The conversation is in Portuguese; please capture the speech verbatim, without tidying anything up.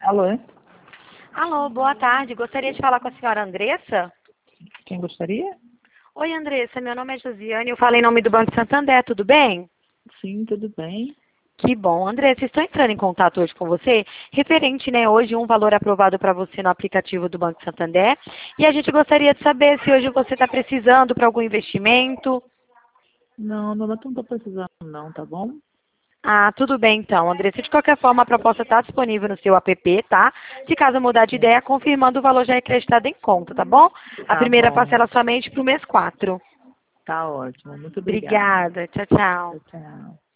Alô, é? Alô, boa tarde. Gostaria de falar com a senhora Andressa? Quem gostaria? Oi, Andressa. Meu nome é Josiane. Eu falo em nome do Banco Santander. Tudo bem? Sim, tudo bem. Que bom. Andressa, estou entrando em contato hoje com você, referente, né, hoje um valor aprovado para você no aplicativo do Banco Santander. E a gente gostaria de saber se hoje você está precisando para algum investimento. Não, no momento não estou precisando não, tá bom? Ah, tudo bem então, Andressa. De qualquer forma, a proposta está disponível no seu app, tá? Se caso mudar de ideia, confirmando o valor já é acreditado em conta, tá bom? A Tá primeira bom, parcela somente para o mês quatro. tá ótimo. Muito obrigada. Obrigada. Tchau, tchau. Tchau, tchau.